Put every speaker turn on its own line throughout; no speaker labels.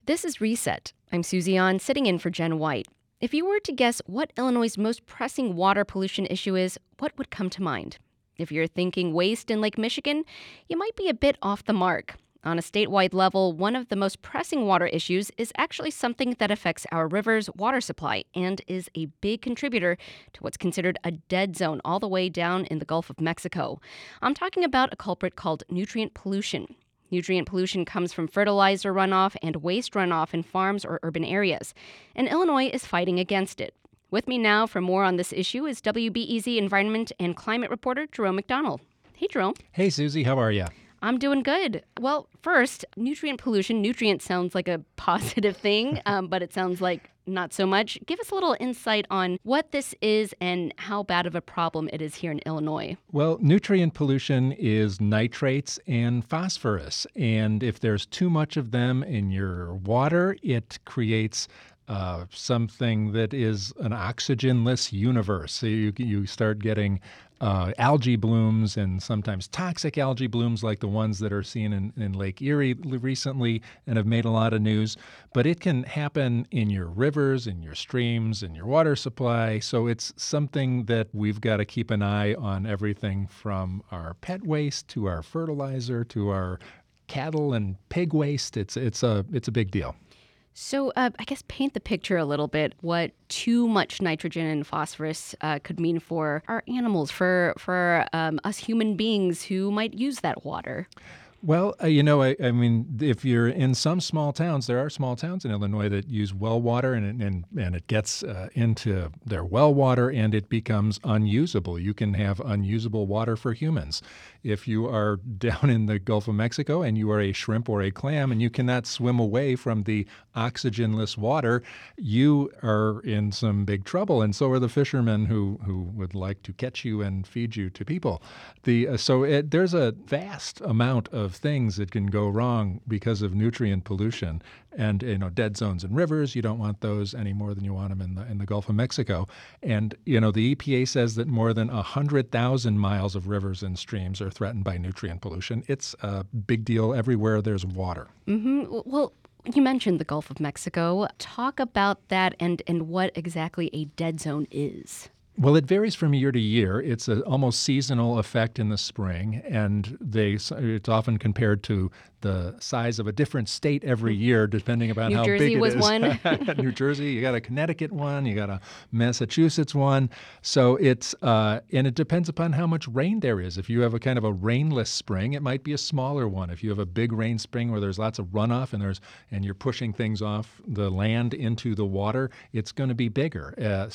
This is Reset. I'm Susie An, sitting in for Jen White. If you were to guess what Illinois' most pressing water pollution issue is, what would come to mind? If you're thinking waste in Lake Michigan, you might be a bit off the mark. On a statewide level, one of the most pressing water issues is actually something that affects our river's water supply and is a big contributor to what's considered a dead zone all the way down in the Gulf of Mexico. I'm talking about a culprit called nutrient pollution. Nutrient pollution comes from fertilizer runoff and waste runoff in farms or urban areas, and Illinois is fighting against it. With me now for more on this issue is WBEZ Environment and Climate reporter Jerome McDonald. Hey, Jerome.
Hey, Susie, how are you?
I'm doing good. Well, first, nutrient pollution. Nutrient sounds like a positive thing, but it sounds like not so much. Give us a little insight on what this is and how bad of a problem it is here in Illinois.
Well, nutrient pollution is nitrates and phosphorus. And if there's too much of them in your water, it creates something that is an oxygenless universe. So you start getting algae blooms and sometimes toxic algae blooms like the ones that are seen in Lake Erie recently and have made a lot of news. But it can happen in your rivers, in your streams, in your water supply. So it's something that we've got to keep an eye on, everything from our pet waste to our fertilizer to our cattle and pig waste. It's a big deal.
So I guess paint the picture a little bit what too much nitrogen and phosphorus could mean for our animals, for us human beings who might use that water.
Well, I mean, if you're in some small towns, there are small towns in Illinois that use well water, and it gets into their well water, and it becomes unusable. You can have unusable water for humans. If you are down in the Gulf of Mexico and you are a shrimp or a clam and you cannot swim away from the oxygenless water, you are in some big trouble, and so are the fishermen who would like to catch you and feed you to people. There's a vast amount of things that can go wrong because of nutrient pollution, and dead zones in rivers. You don't want those any more than you want them in the Gulf of Mexico. And the EPA says that more than 100,000 miles of rivers and streams are threatened by nutrient pollution. It's a big deal everywhere there's water.
Mm-hmm. Well, you mentioned the Gulf of Mexico. Talk about that and what exactly a dead zone is.
Well, it varies from year to year. It's an almost seasonal effect in the spring, and it's often compared to the size of a different state every year, depending upon how big it is.
New Jersey was one.
New Jersey, you got a Connecticut one, you got a Massachusetts one. So and it depends upon how much rain there is. If you have a kind of a rainless spring, it might be a smaller one. If you have a big rain spring where there's lots of runoff and you're pushing things off the land into the water, it's going to be bigger.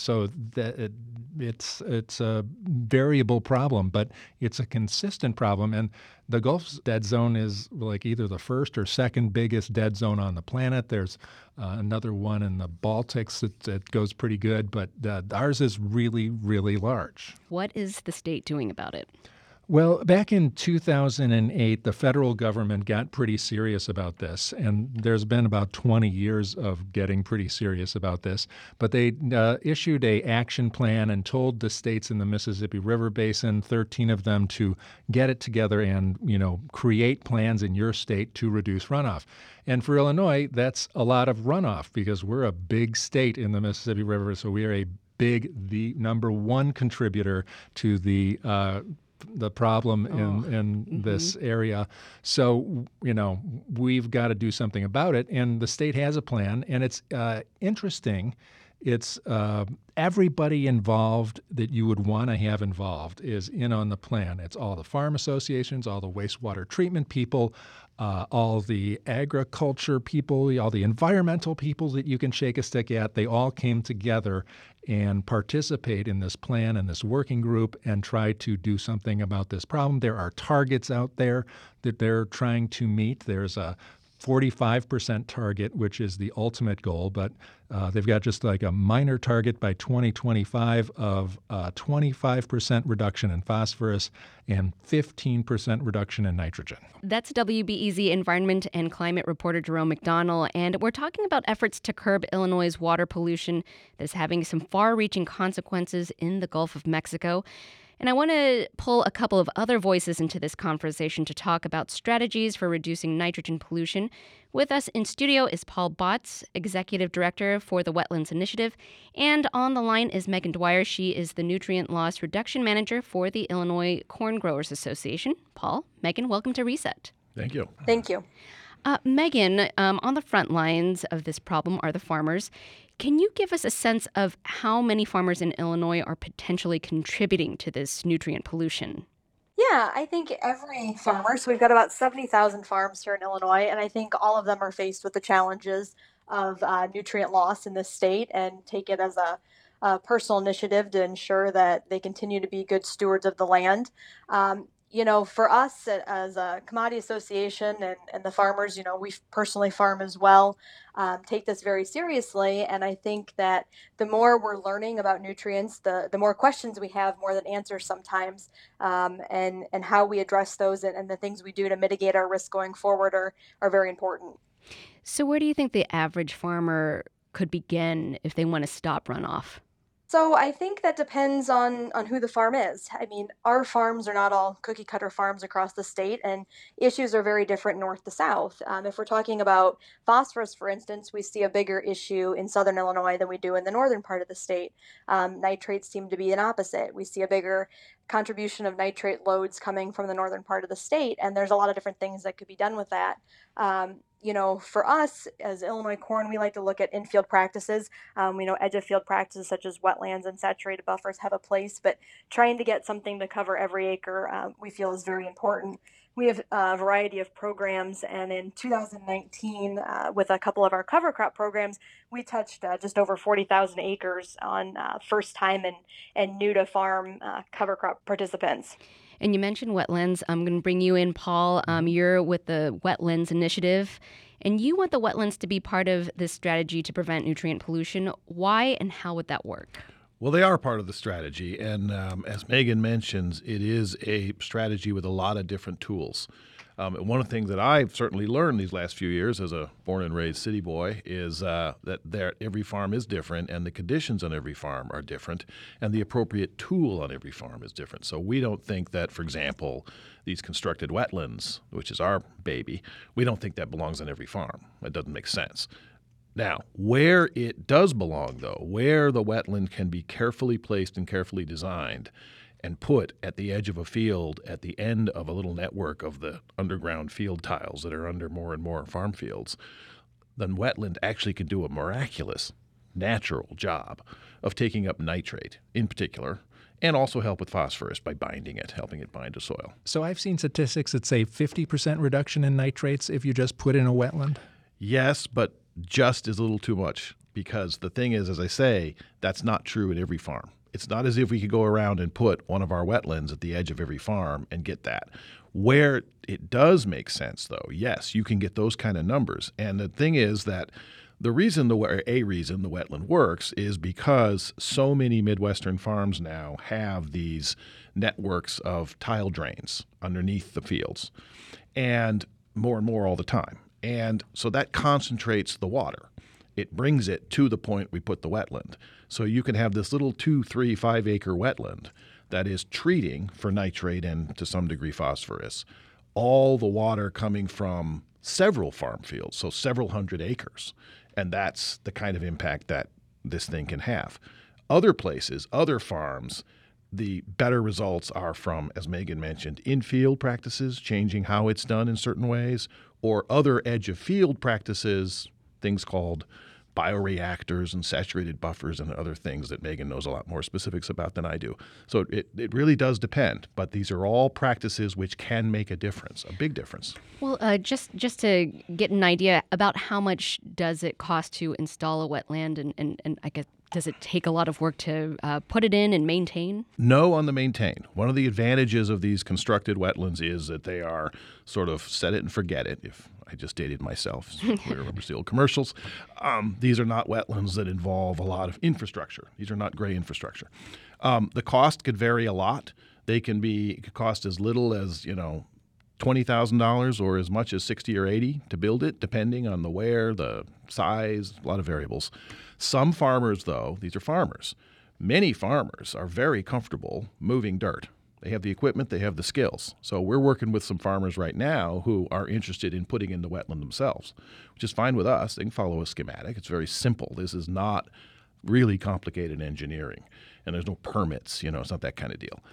It's a variable problem, but it's a consistent problem. And the Gulf's dead zone is like either the first or second biggest dead zone on the planet. There's another one in the Baltics that goes pretty good, but ours is really, really large.
What is the state doing about it?
Well, back in 2008, the federal government got pretty serious about this, and there's been about 20 years of getting pretty serious about this. But they issued a action plan and told the states in the Mississippi River Basin, 13 of them, to get it together and, create plans in your state to reduce runoff. And for Illinois, that's a lot of runoff because we're a big state in the Mississippi River, so we are the number one contributor to the problem in this area. So, we've got to do something about it. And the state has a plan. And it's interesting. It's everybody involved that you would want to have involved is in on the plan. It's all the farm associations, all the wastewater treatment people, all the agriculture people, all the environmental people that you can shake a stick at. They all came together and participate in this plan and this working group and try to do something about this problem. There are targets out there that they're trying to meet. There's a 45% target, which is the ultimate goal, but they've got just like a minor target by 2025 of 25% reduction in phosphorus and 15% reduction in nitrogen.
That's WBEZ Environment and Climate reporter Jerome McDonald, and we're talking about efforts to curb Illinois' water pollution that is having some far-reaching consequences in the Gulf of Mexico. And I want to pull a couple of other voices into this conversation to talk about strategies for reducing nitrogen pollution. With us in studio is Paul Botts, Executive Director for the Wetlands Initiative. And on the line is Megan Dwyer. She is the Nutrient Loss Reduction Manager for the Illinois Corn Growers Association. Paul, Megan, welcome to Reset.
Thank you.
Thank you.
Megan, on the front lines of this problem are the farmers. Can you give us a sense of how many farmers in Illinois are potentially contributing to this nutrient pollution?
Yeah, I think every farmer, so we've got about 70,000 farms here in Illinois, and I think all of them are faced with the challenges of nutrient loss in this state and take it as a personal initiative to ensure that they continue to be good stewards of the land. For us as a commodity association and the farmers, we personally farm as well, take this very seriously. And I think that the more we're learning about nutrients, the more questions we have, more than answers sometimes, and how we address those and the things we do to mitigate our risk going forward are very important.
So where do you think the average farmer could begin if they want to stop runoff?
So I think that depends on who the farm is. I mean, our farms are not all cookie cutter farms across the state, and issues are very different north to south. If we're talking about phosphorus, for instance, we see a bigger issue in southern Illinois than we do in the northern part of the state. Nitrates seem to be an opposite. We see a bigger contribution of nitrate loads coming from the northern part of the state, and there's a lot of different things that could be done with that. For us as Illinois Corn, we like to look at infield practices. We know edge of field practices such as wetlands and saturated buffers have a place, but trying to get something to cover every acre we feel is very important. We have a variety of programs, and in 2019, with a couple of our cover crop programs, we touched just over 40,000 acres on first time and new to farm cover crop participants.
And you mentioned wetlands. I'm going to bring you in, Paul. You're with the Wetlands Initiative, and you want the wetlands to be part of this strategy to prevent nutrient pollution. Why and how would that work?
Well, they are part of the strategy. And as Megan mentions, it is a strategy with a lot of different tools. One of the things that I've certainly learned these last few years as a born and raised city boy is that every farm is different and the conditions on every farm are different and the appropriate tool on every farm is different. So we don't think that, for example, these constructed wetlands, which is our baby, we don't think that belongs on every farm. It doesn't make sense. Now, where it does belong, though, where the wetland can be carefully placed and carefully designed and put at the edge of a field at the end of a little network of the underground field tiles that are under more and more farm fields, then wetland actually can do a miraculous natural job of taking up nitrate in particular and also help with phosphorus by binding it, helping it bind to soil.
So I've seen statistics that say 50% reduction in nitrates if you just put in a wetland.
Yes, but just is a little too much because the thing is, as I say, that's not true at every farm. It's not as if we could go around and put one of our wetlands at the edge of every farm and get that. Where it does make sense, though, yes, you can get those kind of numbers. And the thing is that a reason the wetland works is because so many Midwestern farms now have these networks of tile drains underneath the fields, and more all the time. And so that concentrates the water. It brings it to the point we put the wetland. So you can have this little 2, 3, 5 acre wetland that is treating for nitrate and to some degree phosphorus, all the water coming from several farm fields, so several hundred acres. And that's the kind of impact that this thing can have. Other places, other farms, the better results are from, as Megan mentioned, in-field practices, changing how it's done in certain ways, or other edge-of-field practices, things called bioreactors and saturated buffers and other things that Megan knows a lot more specifics about than I do. So it really does depend, but these are all practices which can make a difference, a big difference.
Well, just to get an idea, about how much does it cost to install a wetland, and I guess, does it take a lot of work to put it in and maintain?
No on the maintain. One of the advantages of these constructed wetlands is that they are sort of set it and forget it, if I just dated myself. We remember the old commercials. These are not wetlands that involve a lot of infrastructure. These are not gray infrastructure. The cost could vary a lot. It could cost as little as, $20,000 or as much as $60,000 or $80,000 to build it, depending on the where, the size, a lot of variables. Some farmers, though, these are farmers, many farmers are very comfortable moving dirt. They have the equipment, they have the skills. So we're working with some farmers right now who are interested in putting in the wetland themselves, which is fine with us. They can follow a schematic. It's very simple. This is not really complicated engineering, and there's no permits. It's not that kind of deal.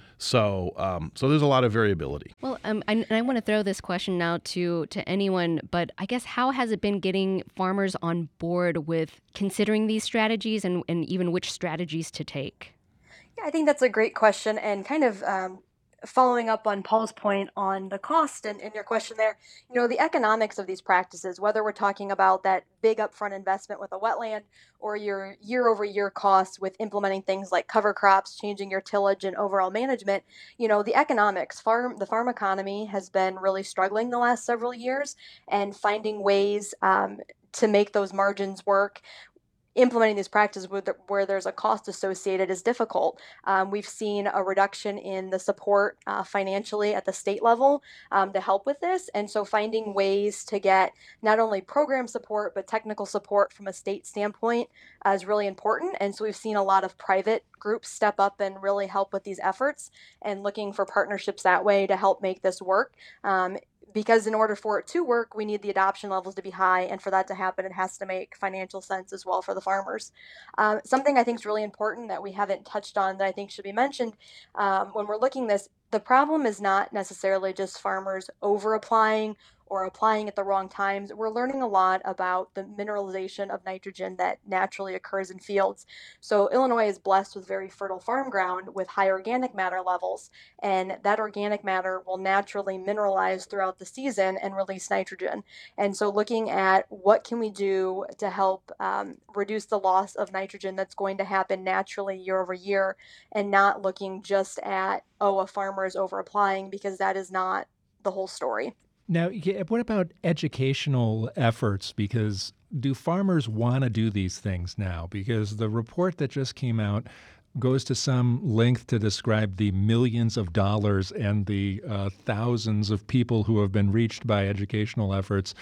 So there's a lot of variability.
Well, I want to throw this question now to anyone, but I guess how has it been getting farmers on board with considering these strategies and even which strategies to take?
Yeah, I think that's a great question, and kind of following up on Paul's point on the cost and your question there, the economics of these practices, whether we're talking about that big upfront investment with a wetland or your year-over-year costs with implementing things like cover crops, changing your tillage and overall management, the economics, the farm economy has been really struggling the last several years, and finding ways to make those margins work. Implementing these practices where there's a cost associated is difficult. We've seen a reduction in the support financially at the state level to help with this. And so finding ways to get not only program support, but technical support from a state standpoint is really important. And so we've seen a lot of private groups step up and really help with these efforts, and looking for partnerships that way to help make this work. Because in order for it to work, we need the adoption levels to be high. And for that to happen, it has to make financial sense as well for the farmers. Something I think is really important that we haven't touched on that I think should be mentioned when we're looking this, the problem is not necessarily just farmers over applying or applying at the wrong times. We're learning a lot about the mineralization of nitrogen that naturally occurs in fields. So Illinois is blessed with very fertile farm ground with high organic matter levels, and that organic matter will naturally mineralize throughout the season and release nitrogen. And so looking at what can we do to help reduce the loss of nitrogen that's going to happen naturally year over year, and not looking just at, a farmer is over applying, because that is not the whole story.
Now, what about educational efforts? Because do farmers want to do these things now? Because the report that just came out goes to some length to describe the millions of dollars and the thousands of people who have been reached by educational efforts.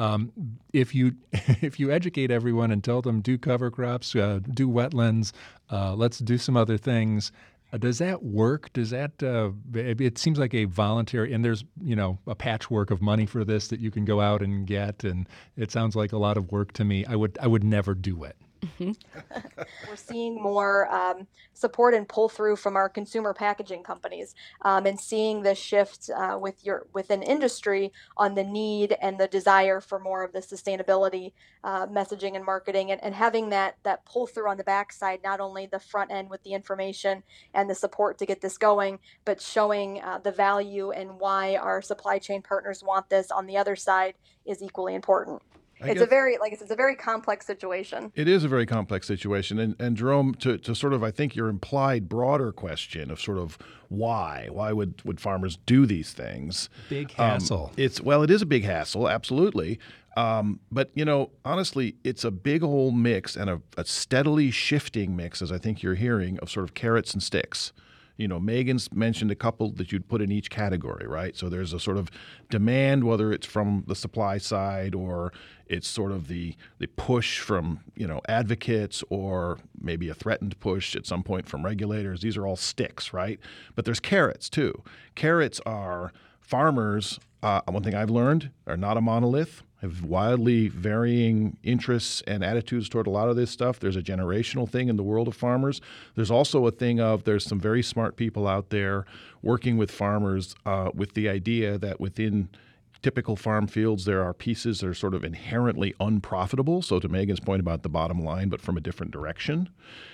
If you educate everyone and tell them do cover crops, do wetlands, let's do some other things. Does that work? Does that? It seems like a voluntary, and there's a patchwork of money for this that you can go out and get, and it sounds like a lot of work to me. I would never do it.
We're seeing more support and pull through from our consumer packaging companies, and seeing this shift within industry on the need and the desire for more of the sustainability messaging and marketing, and having that pull through on the backside, not only the front end with the information and the support to get this going, but showing the value and why our supply chain partners want this on the other side is equally important. It's a very complex situation.
It is a very complex situation. And Jerome, to sort of, I think your implied broader question of sort of why would farmers do these things?
Big hassle.
It is a big hassle, absolutely. But, honestly, it's a big old mix, and a steadily shifting mix, as I think you're hearing, of sort of carrots and sticks. Megan's mentioned a couple that you'd put in each category, right? So there's a sort of demand, whether it's from the supply side or it's sort of the push from, advocates, or maybe a threatened push at some point from regulators. These are all sticks, right? But there's carrots too. Carrots are farmers, one thing I've learned, are not a monolith, have wildly varying interests and attitudes toward a lot of this stuff. There's a generational thing in the world of farmers. There's also a thing of there's some very smart people out there working with farmers with the idea that within typical farm fields there are pieces that are sort of inherently unprofitable. So to Megan's point about the bottom line, but from a different direction.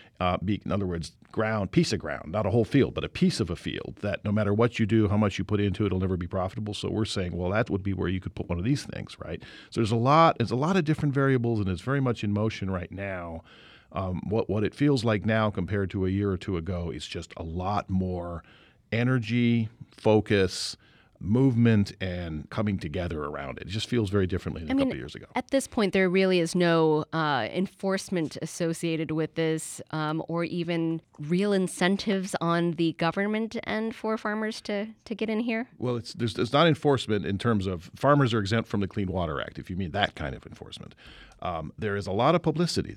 In other words, piece of ground, not a whole field, but a piece of a field that no matter what you do, how much you put into it, it'll never be profitable. So we're saying, well, that would be where you could put one of these things, right? So there's a lot of different variables, and it's very much in motion right now. What it feels like now compared to a year or two ago is just a lot more energy, focus, movement, and coming together around it. It just feels very differently than a couple years ago.
At this point, there really is no enforcement associated with this, or even real incentives on the government end for farmers to get in here?
Well, it's not enforcement in terms of farmers are exempt from the Clean Water Act, if you mean that kind of enforcement. There is a lot of publicity, though.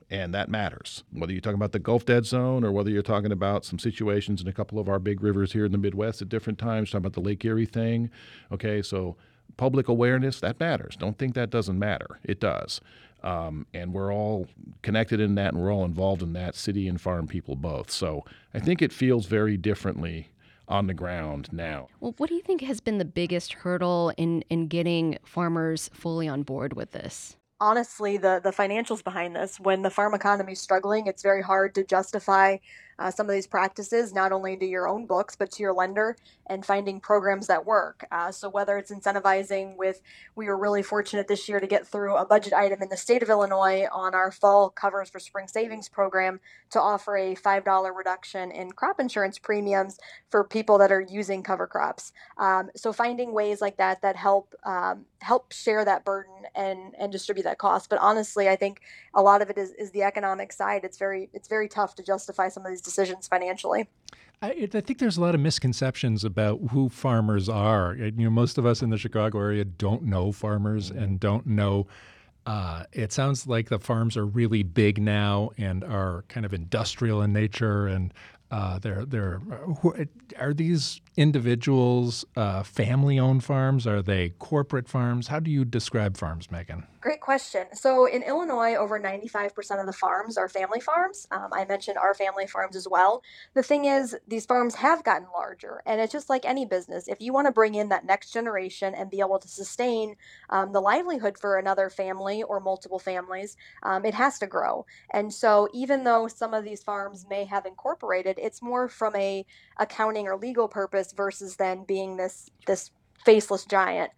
And that matters. Whether you're talking about the Gulf Dead Zone or whether you're talking about some situations in a couple of our big rivers here in the Midwest at different times, talking about the Lake Erie thing. Okay, so public awareness, that matters. Don't think that doesn't matter. It does. And we're all connected in that, and we're all involved in that, city and farm people both. So I think it feels very differently on the ground now.
Well, what do you think has been the biggest hurdle in getting farmers fully on board with this?
Honestly, the financials behind this. When the farm economy is struggling, it's very hard to justify some of these practices, not only to your own books, but to your lender, and finding programs that work. So whether it's incentivizing we were really fortunate this year to get through a budget item in the state of Illinois on our fall covers for spring savings program to offer a $5 reduction in crop insurance premiums for people that are using cover crops. So finding ways like that help share that burden and distribute that cost. But honestly, I think a lot of it is the economic side. It's very tough to justify some of these decisions financially.
I think there's a lot of misconceptions about who farmers are. Most of us in the Chicago area don't know farmers and don't know. It sounds like the farms are really big now and are kind of industrial in nature. And are these individuals family-owned farms? Are they corporate farms? How do you describe farms, Megan?
Great question. So in Illinois, over 95% of the farms are family farms. I mentioned our family farms as well. The thing is, these farms have gotten larger, and it's just like any business. If you want to bring in that next generation and be able to sustain the livelihood for another family or multiple families, it has to grow. And so even though some of these farms may have incorporated, it's more from a accounting or legal purpose versus then being this faceless giant.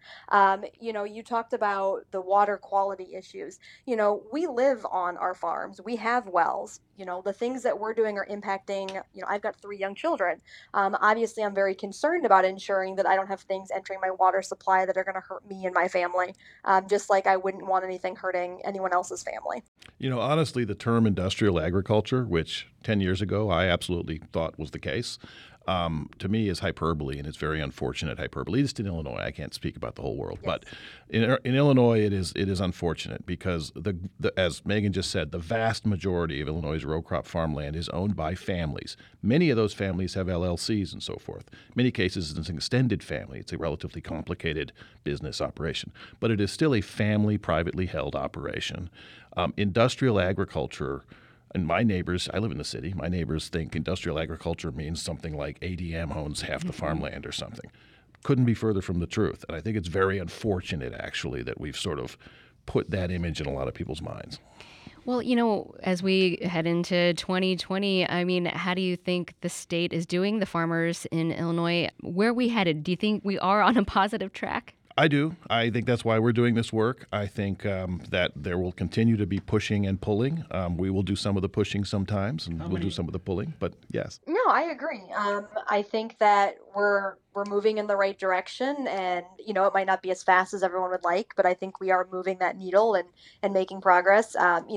You talked about the water quality issues. We live on our farms. We have wells. The things that we're doing are impacting, I've got 3 young children. Obviously, I'm very concerned about ensuring that I don't have things entering my water supply that are going to hurt me and my family, just like I wouldn't want anything hurting anyone else's family.
Honestly, the term industrial agriculture, which 10 years ago I absolutely thought was the case, to me is hyperbole, and it's very unfortunate hyperbole. At least in Illinois, I can't speak about the whole world,
Yes.
but in Illinois, it is unfortunate because as Megan just said, the vast majority of Illinois' row crop farmland is owned by families. Many of those families have LLCs and so forth. In many cases, it's an extended family. It's a relatively complicated business operation, but it is still a family, privately held operation. Industrial agriculture. And my neighbors, I live in the city, my neighbors think industrial agriculture means something like ADM owns half the farmland or something. Couldn't be further from the truth. And I think it's very unfortunate, actually, that we've sort of put that image in a lot of people's minds.
Well, as we head into 2020, how do you think the state is doing, the farmers in Illinois? Where are we headed? Do you think we are on a positive track?
I do. I think that's why we're doing this work. I think that there will continue to be pushing and pulling. We will do some of the pushing sometimes, and we'll do some of the pulling. But yes.
No, I agree. I think that we're moving in the right direction, and it might not be as fast as everyone would like, but I think we are moving that needle and making progress.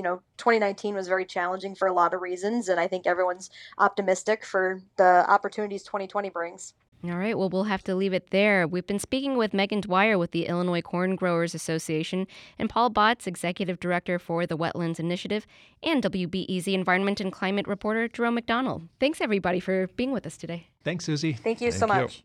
2019 was very challenging for a lot of reasons, and I think everyone's optimistic for the opportunities 2020 brings.
All right, well, we'll have to leave it there. We've been speaking with Megan Dwyer with the Illinois Corn Growers Association and Paul Botts, Executive Director for the Wetlands Initiative, and WBEZ Environment and Climate reporter Jerome McDonald. Thanks, everybody, for being with us today.
Thanks, Susie.
Thank you so
Thank you.
much.